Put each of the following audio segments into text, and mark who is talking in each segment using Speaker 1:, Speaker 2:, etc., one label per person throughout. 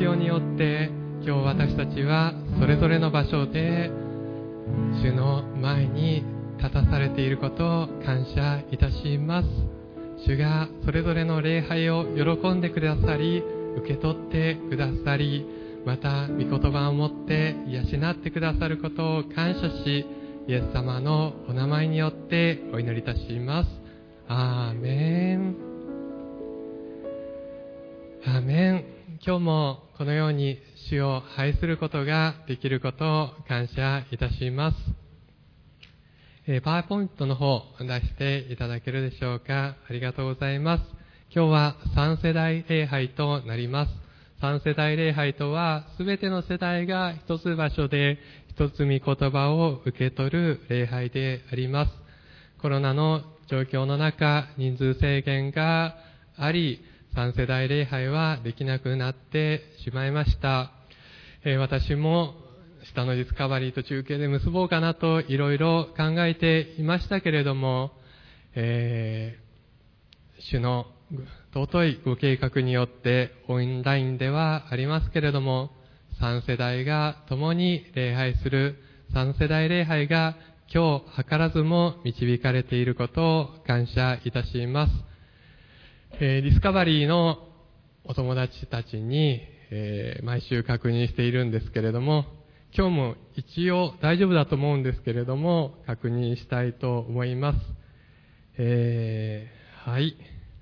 Speaker 1: 用によって今日私たちはそれぞれの場所で主の前に立たされていることを感謝いたします。主がそれぞれの礼拝を喜んでくださり、受け取ってくださり、また御言葉をもって養ってくださることを感謝し、イエス様のお名前によってお祈りいたします。アーメン。アーメン。今日もこのように主を拝することができることを感謝いたします。パワーポイントの方出していただけるでしょうか。ありがとうございます。今日は3世代礼拝となります。3世代礼拝とは、すべての世代が一つ場所で一つ御言葉を受け取る礼拝であります。コロナの状況の中、人数制限があり、3世代礼拝はできなくなってしまいました。私も下のディスカバリーと中継で結ぼうかなといろいろ考えていましたけれども、主の尊いご計画によってオンラインではありますけれども、3世代が共に礼拝する3世代礼拝が今日図らずも導かれていることを感謝いたします。ディスカバリーのお友達たちに、毎週確認しているんですけれども、今日も一応大丈夫だと思うんですけれども、確認したいと思います。はい。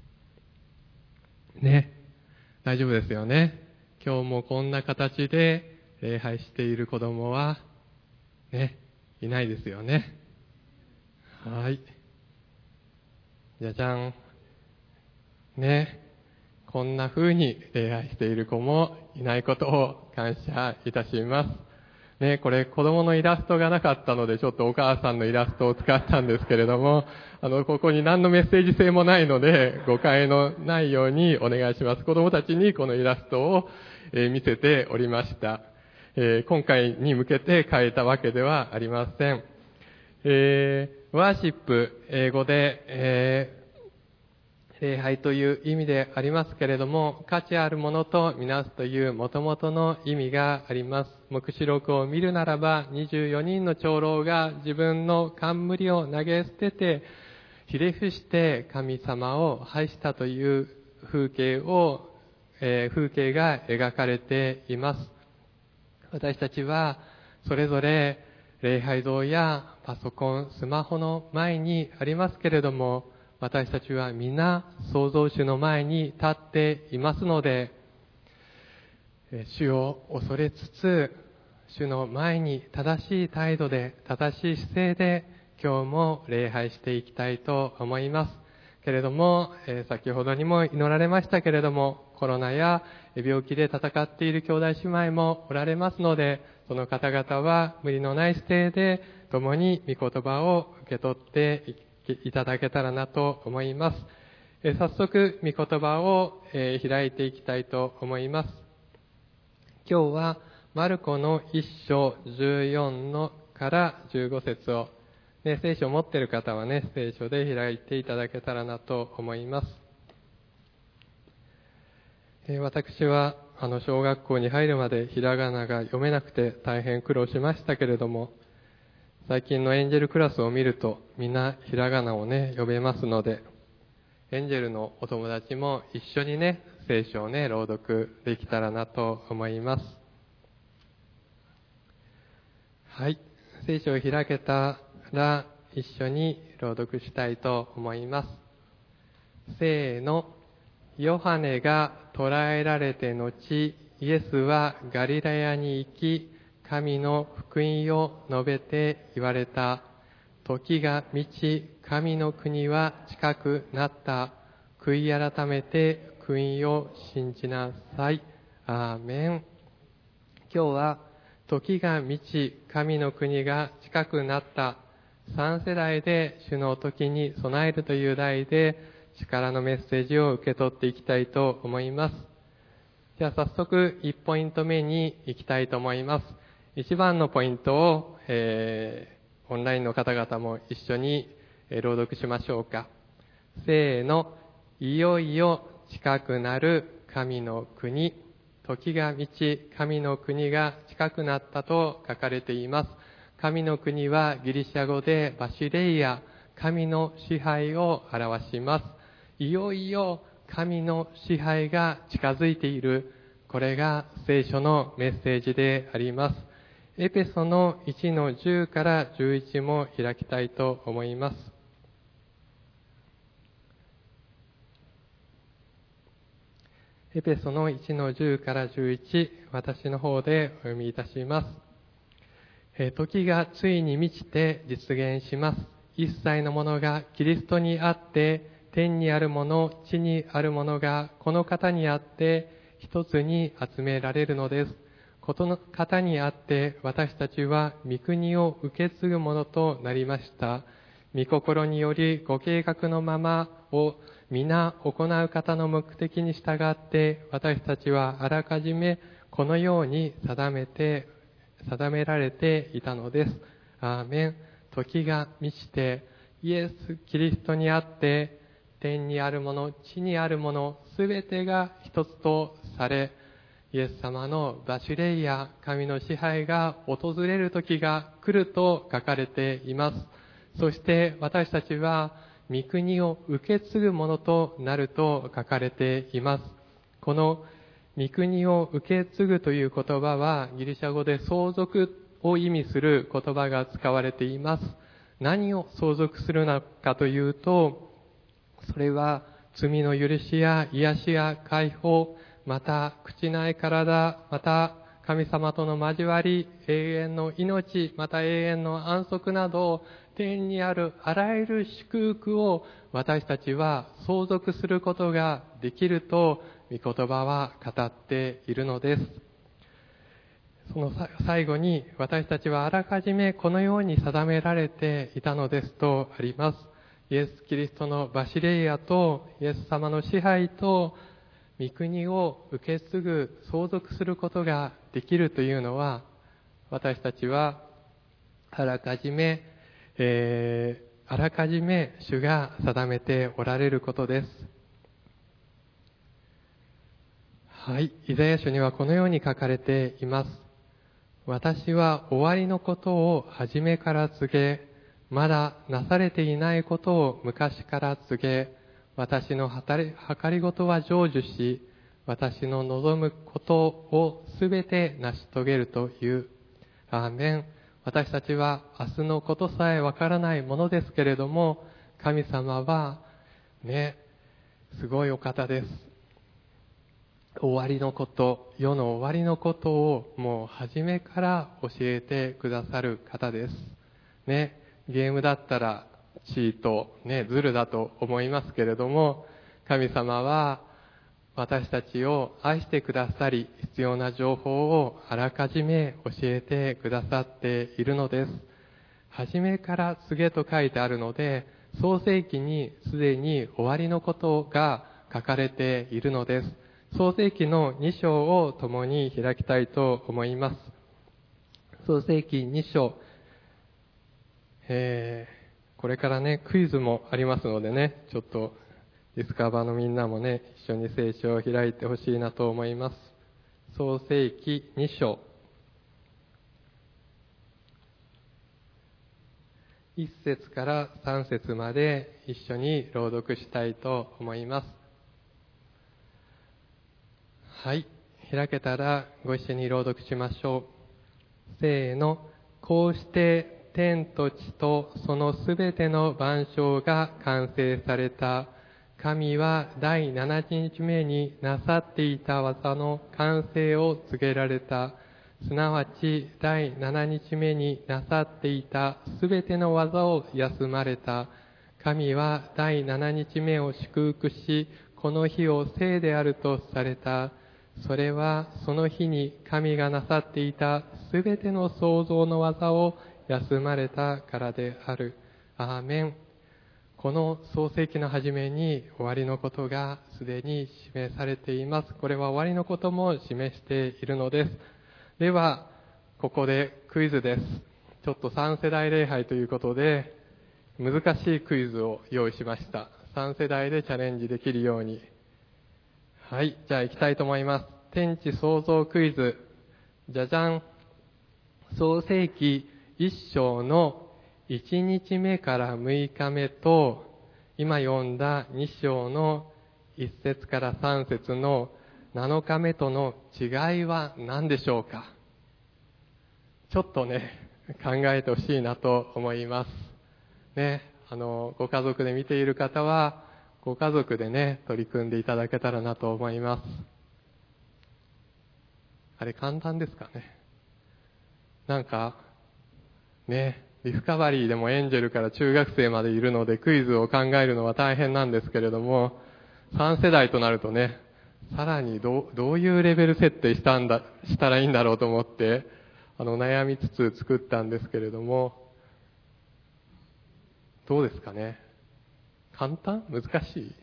Speaker 1: ね。大丈夫ですよね。今日もこんな形で礼拝している子供は、ね、いないですよね。はい。じゃじゃん。ね。こんな風に礼拝している子もいないことを感謝いたします。ね、これ子供のイラストがなかったのでちょっとお母さんのイラストを使ったんですけれども、ここに何のメッセージ性もないので誤解のないようにお願いします。子供たちにこのイラストを見せておりました。今回に向けて変えたわけではありません。ワーシップ、英語で、礼拝という意味でありますけれども、価値あるものとみなすという元々の意味があります。黙示録を見るならば、24人の長老が自分の冠を投げ捨てて、ひれ伏して神様を拝したという風景が描かれています。私たちはそれぞれ礼拝堂やパソコン、スマホの前にありますけれども、私たちは皆創造主の前に立っていますので、主を恐れつつ、主の前に正しい態度で、正しい姿勢で今日も礼拝していきたいと思います。けれども、先ほどにも祈られましたけれども、コロナや病気で戦っている兄弟姉妹もおられますので、その方々は無理のない姿勢で共に御言葉を受け取っていただけたらなと思います。早速、御言葉を開いていきたいと思います。今日は、マルコの1章14のから15節を、聖書を持っている方はね、聖書で開いていただけたらなと思います。私は、小学校に入るまでひらがなが読めなくて大変苦労しましたけれども、最近のエンジェルクラスを見るとみんなひらがなをね読めますので、エンジェルのお友達も一緒にね聖書をね朗読できたらなと思います。はい、聖書を開けたら一緒に朗読したいと思います。せーの。ヨハネが捕らえられて後、イエスはガリラヤに行き、神の福音を述べて言われた。時が満ち、神の国は近くなった。悔い改めて福音を信じなさい。アーメン。今日は時が満ち、神の国が近くなった。3世代で主の時に備えるという題で力のメッセージを受け取っていきたいと思います。じゃあ早速1ポイント目に行きたいと思います。1番のポイントを、オンラインの方々も一緒に朗読しましょうか。せーの。いよいよ近くなる神の国。 時が満ち、神の国が近くなったと書かれています。神の国はギリシャ語でバシレイア、神の支配を表します。いよいよ神の支配が近づいている。これが聖書のメッセージであります。エペソの1の10から11も開きたいと思います。エペソの1の10から11、私の方でお読みいたします。時がついに満ちて実現します。一切のものがキリストにあって、天にあるもの、地にあるものがこの方にあって一つに集められるのです。この方にあって私たちは御国を受け継ぐものとなりました。御心によりご計画のままを皆行う方の目的に従って私たちはあらかじめこのように定められていたのです。アーメン。時が満ちてイエス・キリストにあって天にあるもの、地にあるもの、すべてが一つとされ、イエス様のバシレイア、神の支配が訪れる時が来ると書かれています。そして私たちは御国を受け継ぐものとなると書かれています。この御国を受け継ぐという言葉はギリシャ語で相続を意味する言葉が使われています。何を相続するのかというと、それは罪の許しや癒しや解放、また朽ちない体、また神様との交わり、永遠の命、また永遠の安息など、天にあるあらゆる祝福を私たちは相続することができると御言葉は語っているのです。その最後に私たちはあらかじめこのように定められていたのですとあります。イエス・キリストのバシレイアとイエス様の支配と御国を受け継ぐ、相続することができるというのは、私たちはあらかじめ主が定めておられることです。はい、イザヤ書にはこのように書かれています。私は終わりのことを初めから告げ、まだなされていないことを昔から告げ、私の計りごとは成就し、私の望むことをすべて成し遂げるという。アーメン。私たちは明日のことさえわからないものですけれども、神様はすごいお方です。終わりのこと、世の終わりのことをもう初めから教えてくださる方です。ゲームだったらチート、ズルだと思いますけれども、神様は私たちを愛してくださり、必要な情報をあらかじめ教えてくださっているのです。初めから告げと書いてあるので、創世記にすでに終わりのことが書かれているのです。創世記の2章を共に開きたいと思います。創世記2章、これからクイズもありますのでちょっとディスカバーのみんなも一緒に聖書を開いてほしいなと思います。創世記2章1節から3節まで一緒に朗読したいと思います。はい、開けたらご一緒に朗読しましょう。せーの。こうして天と地とそのすべての万象が完成された。神は第7日目になさっていた技の完成を告げられた。すなわち第7日目になさっていたすべての技を休まれた。神は第7日目を祝福し、この日を聖であるとされた。それはその日に神がなさっていたすべての創造の技を休まれたからである。アーメン。この創世記の初めに終わりのことがすでに示されています。これは終わりのことも示しているのです。では、ここでクイズです。ちょっと3世代礼拝ということで、難しいクイズを用意しました。3世代でチャレンジできるように。はい、じゃあ行きたいと思います。 天地創造クイズ、じゃじゃん。創世記1章の1日目から6日目と、今読んだ2章の1節から3節の7日目との違いは何でしょうか。ちょっとね、考えてほしいなと思います。ね、ご家族で見ている方は、ご家族でね、取り組んでいただけたらなと思います。あれ簡単ですかね。なんか、ね、ディスカバリーでもエンジェルから中学生までいるのでクイズを考えるのは大変なんですけれども、3世代となるとね、さらにどういうレベル設定したらいいんだろうと思って、悩みつつ作ったんですけれども、どうですかね。簡単？難しい？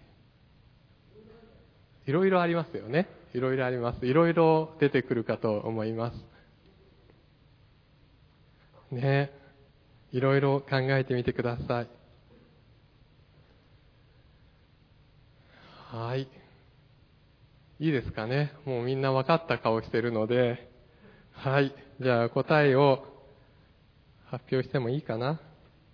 Speaker 1: いろいろありますよね。いろいろあります。いろいろ出てくるかと思います。ね、いろいろ考えてみてください。はい。いいですかね。もうみんな分かった顔してるので、はい。じゃあ答えを発表してもいいかな。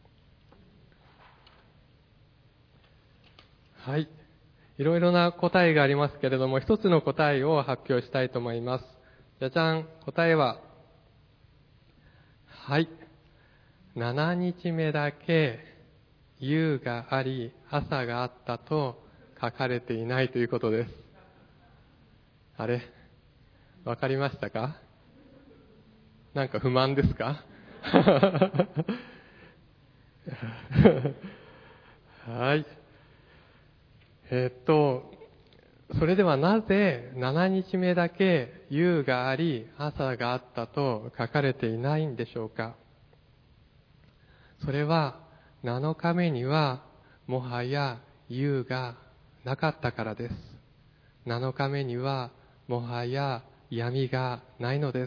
Speaker 1: はい。いろいろな答えがありますけれども、一つの答えを発表したいと思います。じゃじゃん。答えは、はい。7日目だけ夕があり朝があったと書かれていないということです。あれ、わかりましたか？なんか不満ですか？はい。それではなぜ7日目だけ夕があり朝があったと書かれていないんでしょうか。それは7日目にはもはや夕がなかったからです。7日目にはもはや闇がないのです。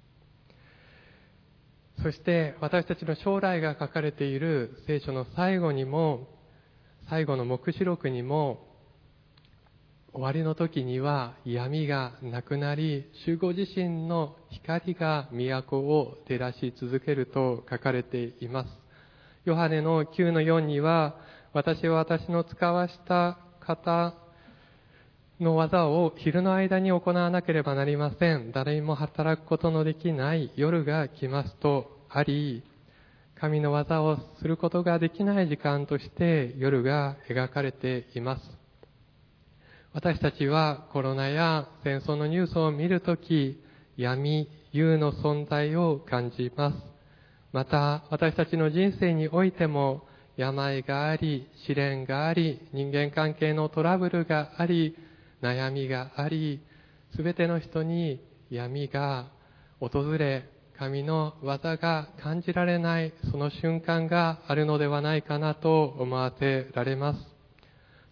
Speaker 1: そして私たちの将来が書かれている聖書の最後の黙示録にも、終わりの時には闇がなくなり、主ご自身の光が都を照らし続けると書かれています。ヨハネの 9:4 には、私は私の使わした方の技を昼の間に行わなければなりません。誰にも働くことのできない夜が来ますとあり、神の技をすることができない時間として夜が描かれています。私たちはコロナや戦争のニュースを見るとき、闇、幽の存在を感じます。また私たちの人生においても病があり、試練があり、人間関係のトラブルがあり、悩みがあり、すべての人に闇が訪れ、神の技が感じられないその瞬間があるのではないかなと思わせられます。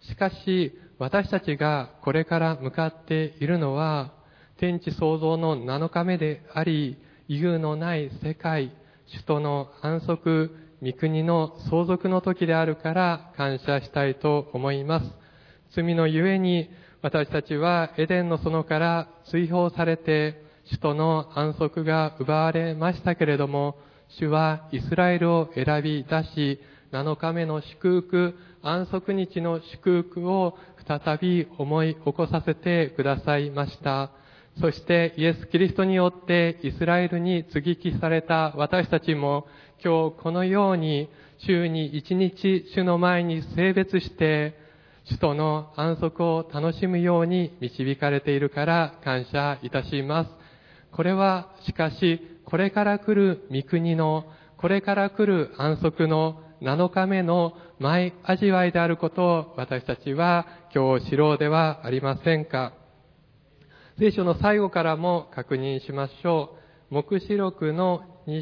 Speaker 1: しかし私たちがこれから向かっているのは天地創造の7日目であり、有のない世界、主との安息、御国の相続の時であるから感謝したいと思います。罪のゆえに私たちはエデンの園から追放されて、主との安息が奪われましたけれども、主はイスラエルを選び出し、7日目の祝福、安息日の祝福を再び思い起こさせてくださいました。そしてイエス・キリストによってイスラエルに接ぎ木された私たちも、今日このように週に1日主の前に聖別して、主との安息を楽しむように導かれているから感謝いたします。これはしかしこれから来る御国の、これから来る安息の7日目の前味わいであることを私たちは今日知ろうではありませんか。聖書の最後からも確認しましょう。黙示録の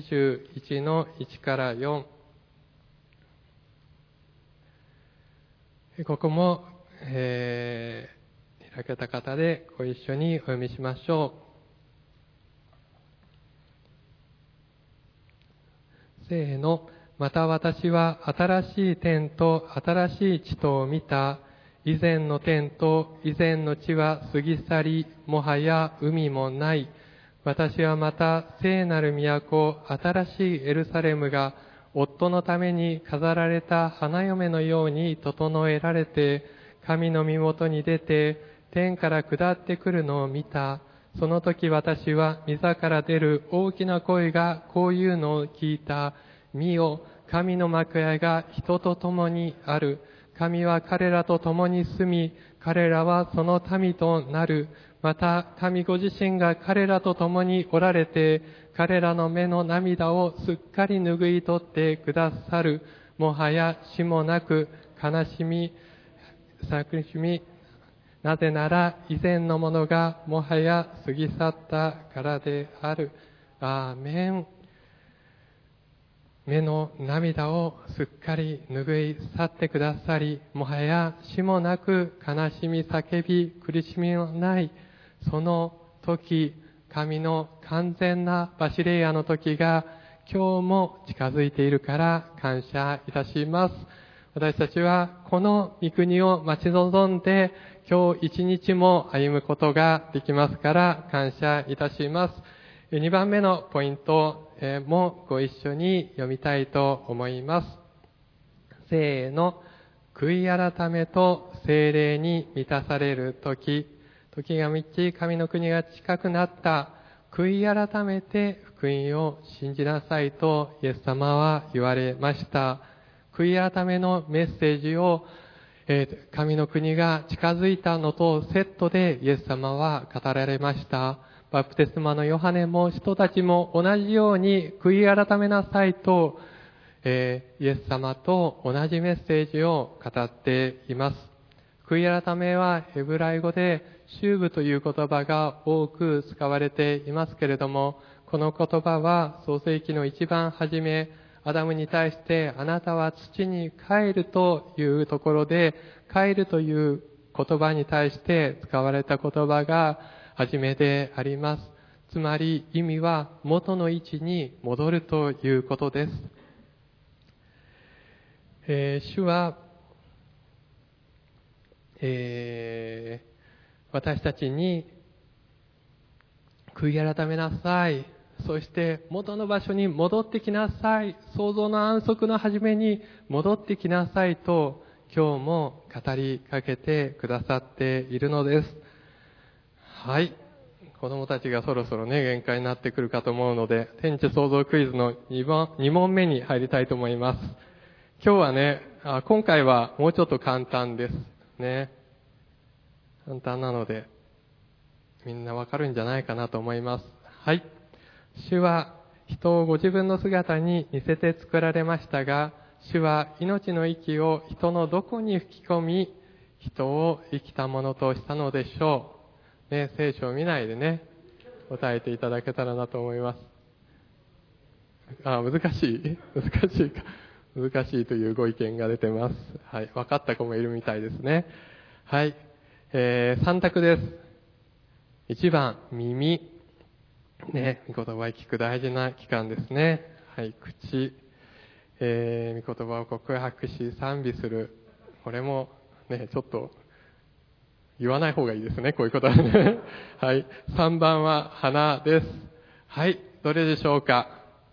Speaker 1: 21の1から4。ここも、開けた方でご一緒にお読みしましょう。せーの。また私は新しい天と新しい地とを見た。 以前の天と以前の地は過ぎ去り、もはや海もない。私はまた聖なる都、新しいエルサレムが、夫のために飾られた花嫁のように整えられて、神の身元に出て、天から下ってくるのを見た。その時私は御座から出る大きな声がこういうのを聞いた。見よ、神の幕屋が人と共にある。神は彼らと共に住み、彼らはその民となる。また、神ご自身が彼らと共におられて、彼らの目の涙をすっかり拭い取ってくださる。もはや死もなく、悲しみ、なぜなら以前のものがもはや過ぎ去ったからである。アーメン。目の涙をすっかり拭い去ってくださり、もはや死もなく悲しみ叫び苦しみのないその時、神の完全なバシレイヤの時が今日も近づいているから感謝いたします。私たちはこの御国を待ち望んで今日一日も歩むことができますから感謝いたします。2番目のポイントもご一緒に読みたいと思います。せーの。悔い改めと聖霊に満たされる時が満ち神の国が近くなった。悔い改めて福音を信じなさいとイエス様は言われました。悔い改めのメッセージを神の国が近づいたのとセットでイエス様は語られました。バプテスマのヨハネも人たちも同じように悔い改めなさいと、イエス様と同じメッセージを語っています。悔い改めはヘブライ語でシューブという言葉が多く使われていますけれども、この言葉は創世記の一番初め、アダムに対してあなたは土に帰るというところで、帰るという言葉に対して使われた言葉が初めであります。つまり意味は元の位置に戻るということです。主は、私たちに悔い改めなさい。そして元の場所に戻ってきなさい。創造の安息の初めに戻ってきなさいと今日も語りかけてくださっているのです。はい。子供たちがそろそろね、限界になってくるかと思うので、天地創造クイズの2問目に入りたいと思います。今日はね、今回はもうちょっと簡単ですね。簡単なので、みんなわかるんじゃないかなと思います。はい。主は人をご自分の姿に似せて作られましたが、主は命の息を人のどこに吹き込み、人を生きたものとしたのでしょう。ね、聖書を見ないでね、答えていただけたらなと思います。難しいというご意見が出てます。はい、分かった子もいるみたいですね。はい、3択です。1番、耳。ね、御言葉を聞く大事な期間ですね。はい、口。御言葉を告白し賛美する。これもね、ちょっと言わない方がいいですね、こういうことはね。はい。3番は鼻です。はい。どれでしょうか。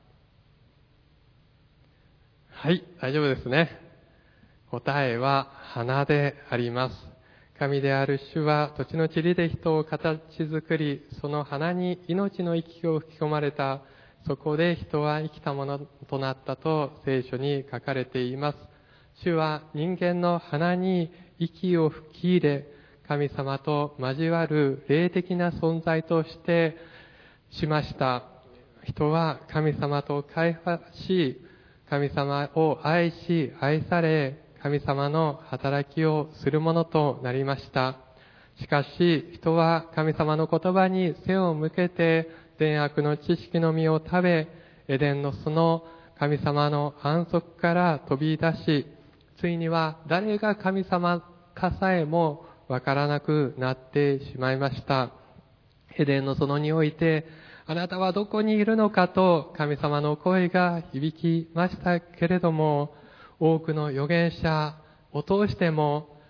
Speaker 1: はい。大丈夫ですね。答えは鼻であります。神である主は土地の塵で人を形作り、その鼻に命の息を吹き込まれた。そこで人は生きたものとなったと聖書に書かれています。主は人間の鼻に息を吹き入れ、神様と交わる霊的な存在としてしました。人は神様と会話し、神様を愛し、愛され、神様の働きをするものとなりました。しかし、人は神様の言葉に背を向けて、善悪の知識の実を食べ、エデンのその神様の安息から飛び出し、ついには誰が神様かさえもわからなくなってしまいました。エデンの園において、あなたはどこにいるのかと神様の声が響きましたけれども、多くの預言者を通しても、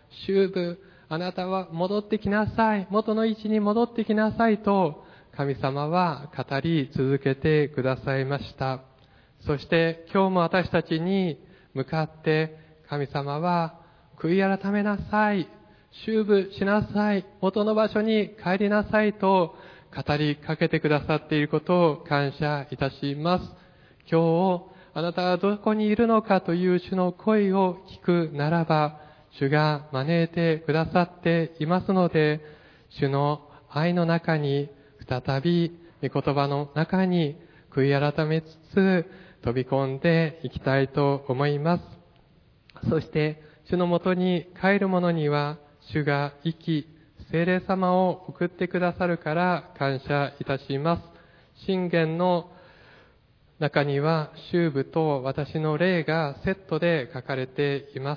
Speaker 1: 主部、あなたは戻ってきなさい、元の位置に戻ってきなさいと、神様は語り続けてくださいました。そして今日も私たちに向かって神様は悔い改めなさい、修部しなさい、元の場所に帰りなさいと語りかけてくださっていることを感謝いたします。今日あなたはどこにいるのかという主の声を聞くならば、主が招いてくださっていますので、主の愛の中に再び御言葉の中に悔い改めつつ飛び込んでいきたいと思います。そして主のもとに帰る者には主が生き、聖霊様を送ってくださるから感謝いたします。箴言の中には主部と私の霊がセットで書かれています。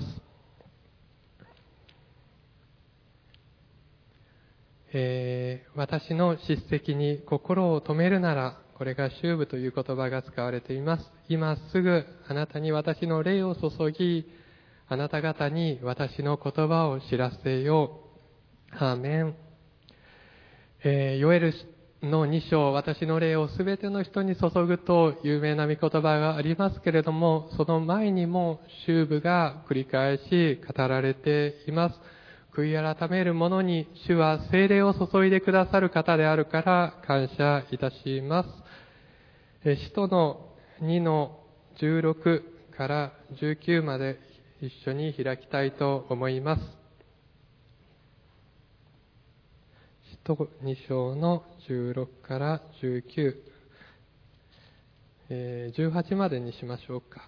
Speaker 1: 私の叱責に心を止めるなら、これが主部という言葉が使われています。今すぐあなたに私の霊を注ぎ、あなた方に私の言葉を知らせよう。アーメン。ヨエルの2章、私の霊をすべての人に注ぐと有名な御言葉がありますけれども、その前にも主部が繰り返し語られています。悔い改める者に主は聖霊を注いでくださる方であるから感謝いたします。使徒の2の16から19まで一緒に開きたいと思います。使徒2章の16から19、18までにしましょうか。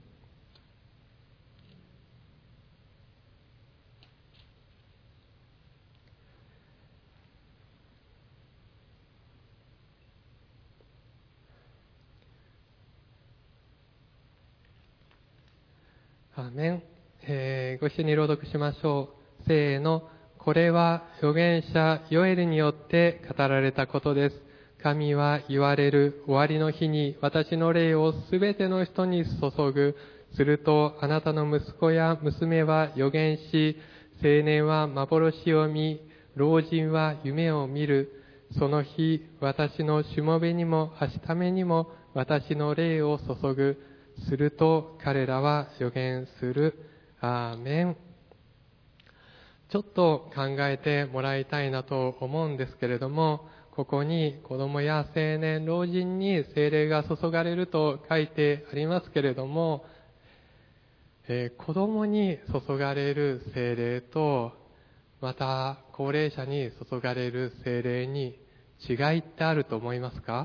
Speaker 1: アーメン。ご一緒に朗読しましょう。せーの。これは預言者ヨエルによって語られたことです。神は言われる、終わりの日に私の霊をすべての人に注ぐ。するとあなたの息子や娘は預言し、青年は幻を見、老人は夢を見る。その日、私のしもべにもはしためにも私の霊を注ぐ。すると彼らは預言する。アーメン。ちょっと考えてもらいたいなと思うんですけれども、ここに子供や青年、老人に聖霊が注がれると書いてありますけれども、子供に注がれる聖霊と、また高齢者に注がれる聖霊に違いってあると思いますか？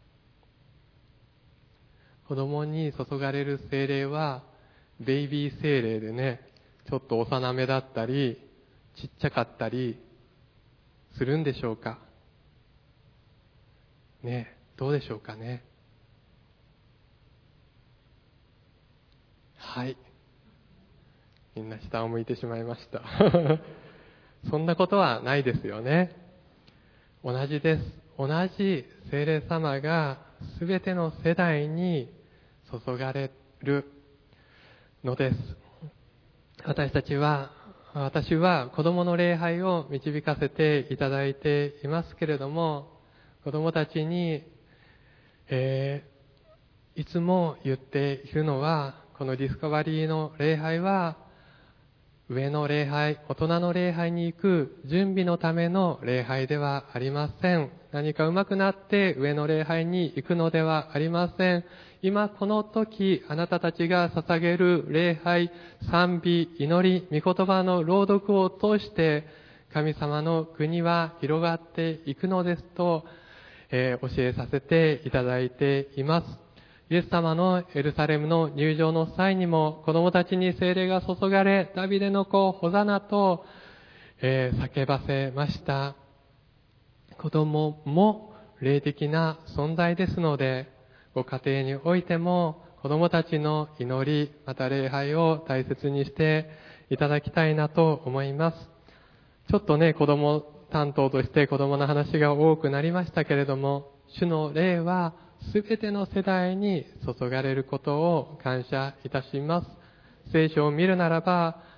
Speaker 1: 子供に注がれる聖霊はベイビー聖霊でね、ちょっと幼めだったりちっちゃかったりするんでしょうかね。どうでしょうかね。はい、みんな下を向いてしまいましたそんなことはないですよね。同じです。同じ聖霊様がすべての世代に注がれるのです。私は子供の礼拝を導かせていただいていますけれども、子供たちに、いつも言っているのは、このディスカバリーの礼拝は上の礼拝、大人の礼拝に行く準備のための礼拝ではありません。何か上手くなって上の礼拝に行くのではありません。今この時、あなたたちが捧げる礼拝、賛美、祈り、御言葉の朗読を通して神様の国は広がっていくのですと、教えさせていただいています。イエス様のエルサレムの入場の際にも子供たちに聖霊が注がれ、ダビデの子ホザナと、叫ばせました。子供も霊的な存在ですので、ご家庭においても子供たちの祈り、また礼拝を大切にしていただきたいなと思います。ちょっとね、子供担当として子供の話が多くなりましたけれども、主の霊はすべての世代に注がれることを感謝いたします。聖書を見るならば、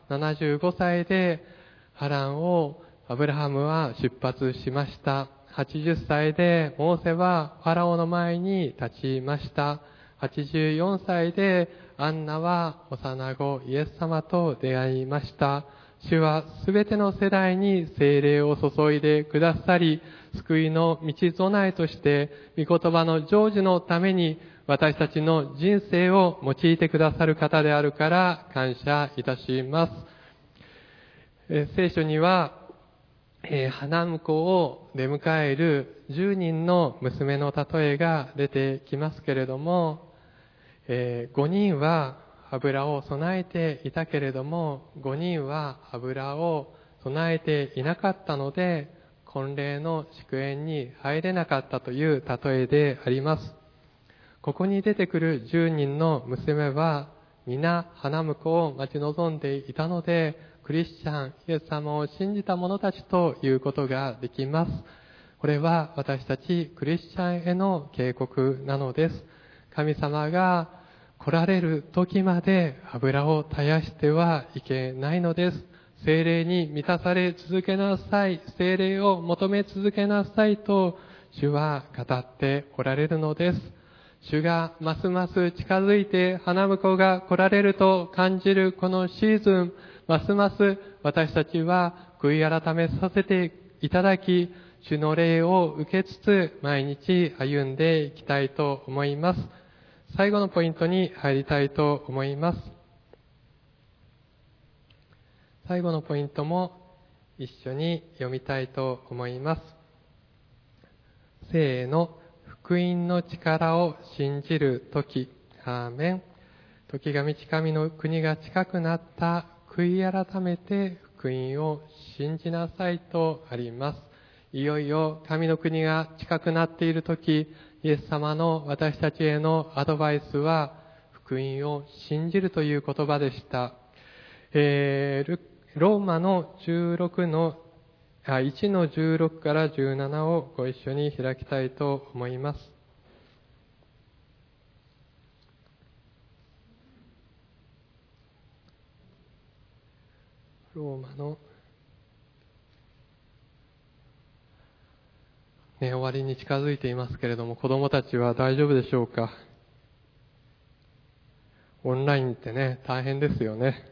Speaker 1: 75歳でハランをアブラハムは出発しました。80歳でモーセはファラオの前に立ちました。84歳でアンナは幼子イエス様と出会いました。主はすべての世代に聖霊を注いでくださり、救いの道備えとして、御言葉の成就のために私たちの人生を用いてくださる方であるから感謝いたします。聖書には、花婿を出迎える10人の娘の例えが出てきますけれども、5人は油を備えていたけれども、5人は油を備えていなかったので、婚礼の祝宴に入れなかったという例えであります。ここに出てくる10人の娘は、皆花婿を待ち望んでいたので、クリスチャン、イエス様を信じた者たちということができます。これは私たちクリスチャンへの警告なのです。神様が来られる時まで油を絶やしてはいけないのです。聖霊に満たされ続けなさい。聖霊を求め続けなさいと主は語っておられるのです。主がますます近づいて花婿が来られると感じるこのシーズン、ますます私たちは悔い改めさせていただき、主の霊を受けつつ毎日歩んでいきたいと思います。最後のポイントに入りたいと思います。最後のポイントも一緒に読みたいと思います。せーの。福音の力を信じるとき。アーメン。時が満ち神の国が近くなった。悔い改めて福音を信じなさいとあります。いよいよ神の国が近くなっているとき、イエス様の私たちへのアドバイスは福音を信じるという言葉でした。ローマの1の16から17をご一緒に開きたいと思います。ローマの終わりに近づいていますけれども、子供たちは大丈夫でしょうか。オンラインってね、大変ですよね。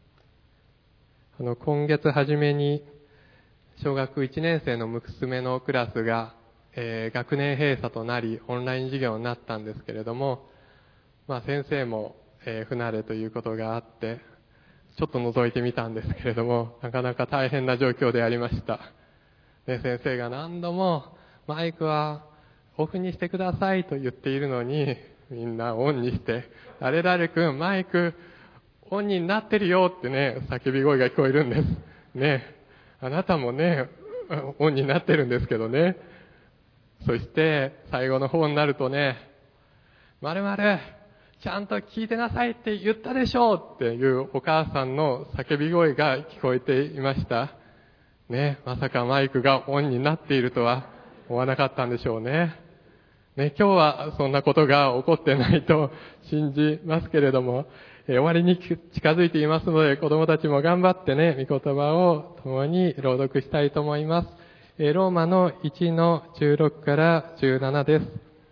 Speaker 1: 今月初めに小学1年生の娘のクラスが、学年閉鎖となりオンライン授業になったんですけれども、先生も、不慣れということがあってちょっと覗いてみたんですけれども、なかなか大変な状況でありました。で、先生が何度もマイクはオフにしてくださいと言っているのに、みんなオンにして、誰々君マイクオンになってるよってね、叫び声が聞こえるんですね。あなたもね、オンになってるんですけどね。そして最後の方になるとね、〇〇ちゃんと聞いてなさいって言ったでしょうっていうお母さんの叫び声が聞こえていましたね。まさかマイクがオンになっているとは思わなかったんでしょうね。今日はそんなことが起こってないと信じますけれども、終わりに近づいていますので、子供たちも頑張ってね、御言葉を共に朗読したいと思います。ローマの1の16から17です。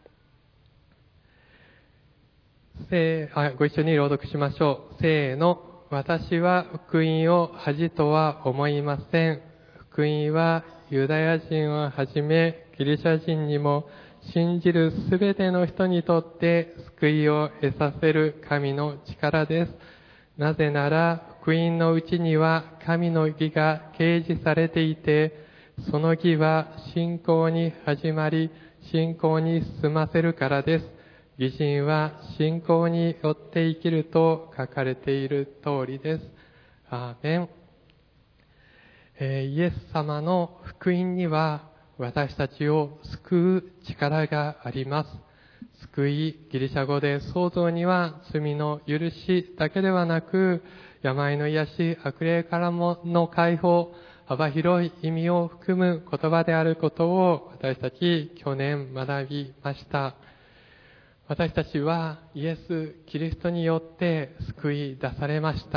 Speaker 1: ご一緒に朗読しましょう。せーの。私は福音を恥とは思いません。福音はユダヤ人をはじめギリシャ人にも信じるすべての人にとって救いを得させる神の力です。なぜなら福音のうちには神の義が掲示されていて、その義は信仰に始まり信仰に進ませるからです。義人は信仰によって生きると書かれている通りです。アーメン。イエス様の福音には私たちを救う力があります。救い、ギリシャ語で創造には罪の許しだけではなく、病の癒し、悪霊からの解放、幅広い意味を含む言葉であることを私たち去年学びました。私たちはイエス・キリストによって救い出されました。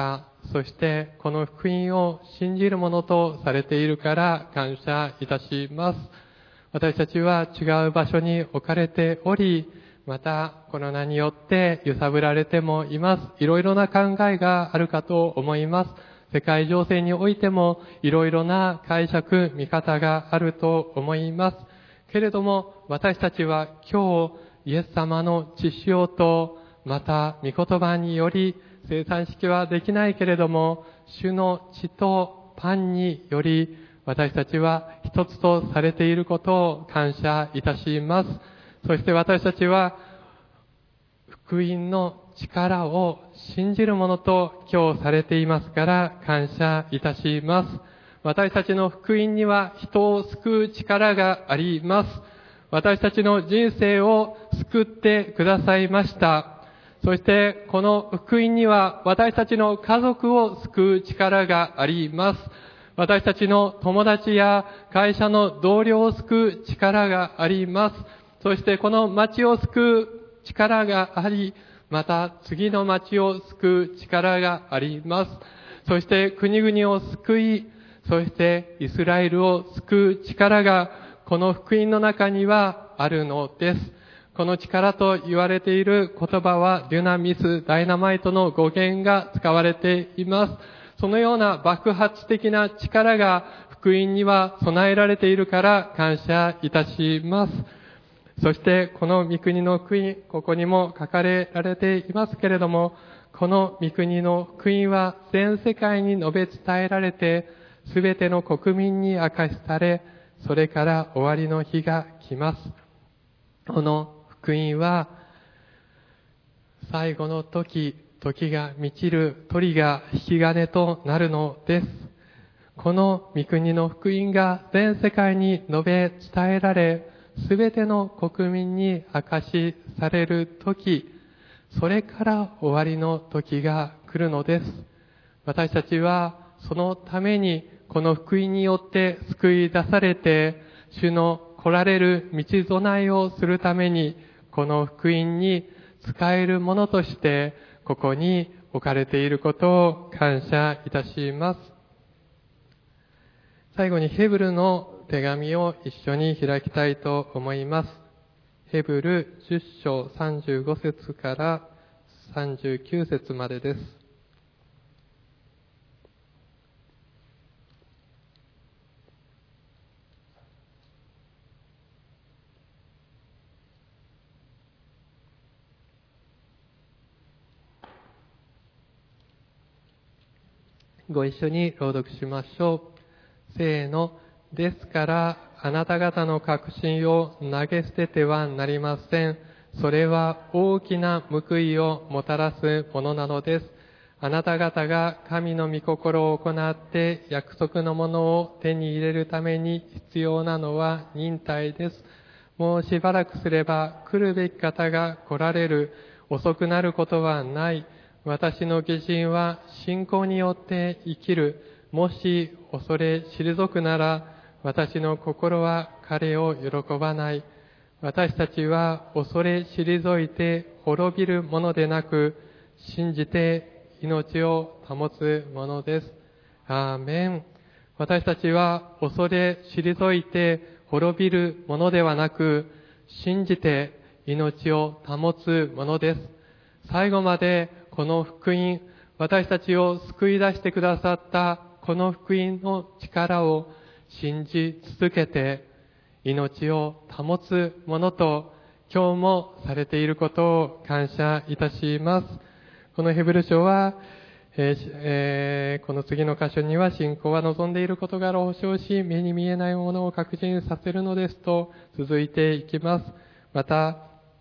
Speaker 1: そしてこの福音を信じるものとされているから感謝いたします。私たちは違う場所に置かれており、またコロナによって揺さぶられてもいます。いろいろな考えがあるかと思います。世界情勢においてもいろいろな解釈、見方があると思います。けれども私たちは今日イエス様の血潮とまた御言葉により生産式はできないけれども主の血とパンにより私たちは一つとされていることを感謝いたします。そして私たちは福音の力を信じるものと今日されていますから感謝いたします。私たちの福音には人を救う力があります。私たちの人生を救ってくださいました。そしてこの福音には私たちの家族を救う力があります。私たちの友達や会社の同僚を救う力があります。そしてこの町を救う力があり、また次の町を救う力があります。そして国々を救い、そしてイスラエルを救う力がこの福音の中にはあるのです。この力と言われている言葉はデュナミス、ダイナマイトの語源が使われています。そのような爆発的な力が福音には備えられているから感謝いたします。そしてこの御国の福音、ここにも書かれられていますけれども、この御国の福音は全世界に述べ伝えられて、すべての国民に明かしされ、それから終わりの日が来ます。この福音は最後の時が満ちる鳥が引き金となるのです。この御国の福音が全世界に述べ伝えられ、すべての国民に明かしされる時、それから終わりの時が来るのです。私たちはそのためにこの福音によって救い出されて、主の来られる道備えをするために、この福音に使えるものとして、ここに置かれていることを感謝いたします。最後にヘブルの手紙を一緒に開きたいと思います。ヘブル10章35節から39節までです。ご一緒に朗読しましょう。せーの。ですからあなた方の確信を投げ捨ててはなりません。それは大きな報いをもたらすものなのです。あなた方が神の御心を行って約束のものを手に入れるために必要なのは忍耐です。もうしばらくすれば来るべき方が来られる。遅くなることはない。私の義人は信仰によって生きる。もし恐れ退くなら、私の心は彼を喜ばない。私たちは恐れ退いて滅びるものでなく、信じて命を保つものです。アーメン。私たちは恐れ退いて滅びるものではなく、信じて命を保つものです。最後までこの福音、私たちを救い出してくださったこの福音の力を信じ続けて命を保つものと今日もされていることを感謝いたします。このヘブル書は、この次の箇所には信仰は望んでいることから保証し目に見えないものを確信させるのですと続いていきます。また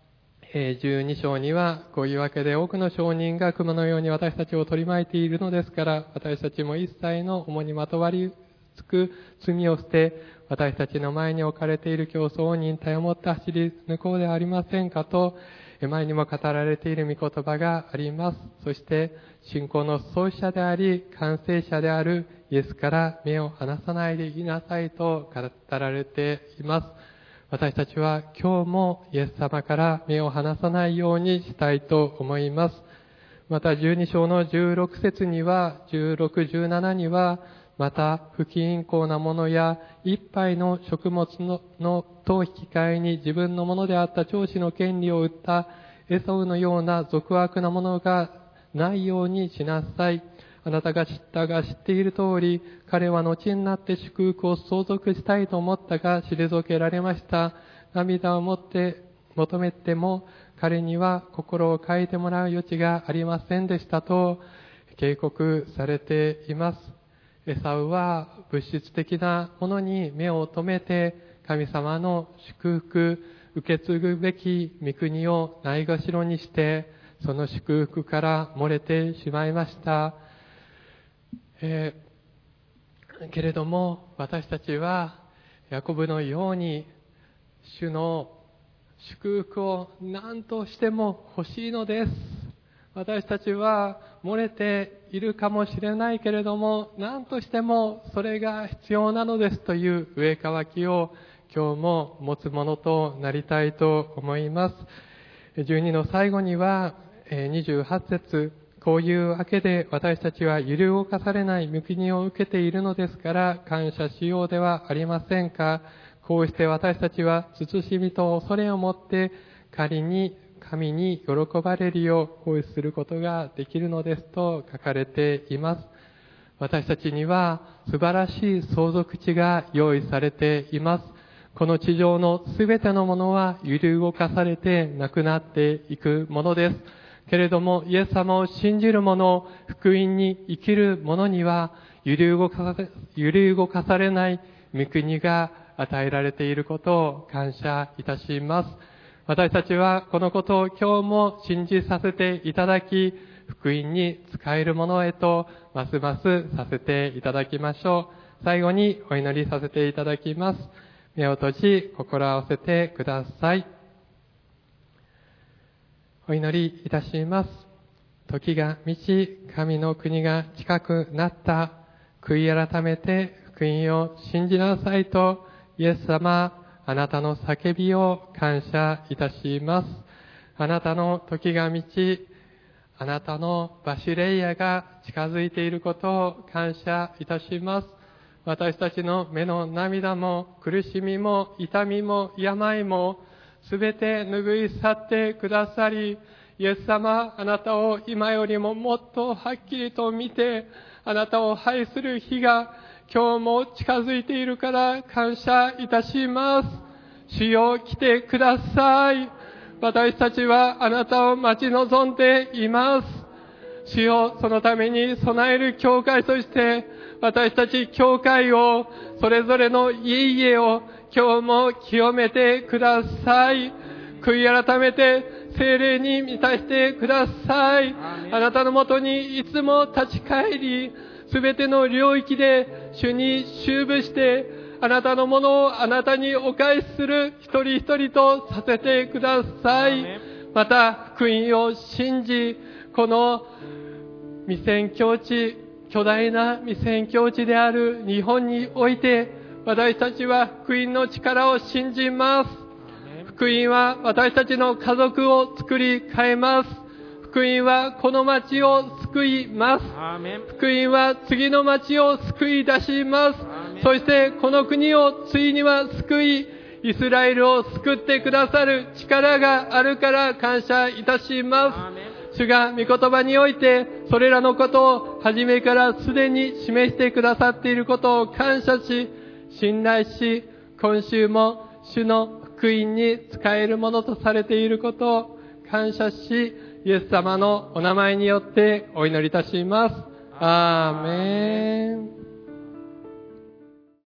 Speaker 1: 12章にはこういうわけで多くの証人が熊のように私たちを取り巻いているのですから、私たちも一切の重にまとわりつく罪を捨て、私たちの前に置かれている競争を忍耐を持って走り抜こうではありませんかと、前にも語られている御言葉があります。そして信仰の創始者であり完成者であるイエスから目を離さないでいなさいと語られています。私たちは今日もイエス様から目を離さないようにしたいと思います。 また12章の16節には、16、17には、また不均衡なものや一杯の食物と引き換えに自分のものであった長子の権利を売ったエソウのような俗悪なものがないようにしなさい。あなたが知っている通り、彼は後になって祝福を相続したいと思ったが退けられました。涙を持って求めても彼には心を変えてもらう余地がありませんでしたと警告されています。エサウは物質的なものに目を留めて神様の祝福、受け継ぐべき御国をないがしろにしてその祝福から漏れてしまいました。けれども私たちはヤコブのように主の祝福を何としても欲しいのです。私たちは漏れているかもしれないけれども何としてもそれが必要なのですという上渇きを今日も持つものとなりたいと思います。12の最後には28節、こういうわけで私たちは揺り動かされない御国を受けているのですから感謝しようではありませんか。こうして私たちは慎みと恐れを持って神に喜ばれるよう行使することができるのですと書かれています。私たちには素晴らしい相続地が用意されています。この地上のすべてのものは揺り動かされてなくなっていくものです。けれどもイエス様を信じる者、福音に生きる者には揺り動かされない御国が与えられていることを感謝いたします。私たちはこのことを今日も信じさせていただき、福音に使えるものへとますますさせていただきましょう。最後にお祈りさせていただきます。目を閉じ、心を合わせてください。お祈りいたします。時が満ち、神の国が近くなった。悔い改めて福音を信じなさいと、イエス様、あなたの叫びを感謝いたします。あなたの時が満ち、あなたのバシレイヤが近づいていることを感謝いたします。私たちの目の涙も苦しみも痛みも病もすべて拭い去ってくださり、イエス様、あなたを今よりももっとはっきりと見て、あなたを拝する日が今日も近づいているから感謝いたします。主よ、来てください。私たちはあなたを待ち望んでいます。主よ、そのために備える教会として私たち教会をそれぞれの家々を今日も清めてください。悔い改めて聖霊に満たしてください。あなたのもとにいつも立ち返り、すべての領域で主に終部してあなたのものをあなたにお返しする一人一人とさせてください。また福音を信じ、この未宣教地、巨大な未宣教地である日本において私たちは福音の力を信じます。福音は私たちの家族を作り変えます。福音はこの町を救います。福音は次の町を救い出します。そしてこの国をついには救い、イスラエルを救ってくださる力があるから感謝いたします。主が御言葉においてそれらのことを初めからすでに示してくださっていることを感謝し、信頼し、今週も主の福音に使えるものとされていることを感謝し、イエス様のお名前によってお祈りいたします。アーメン。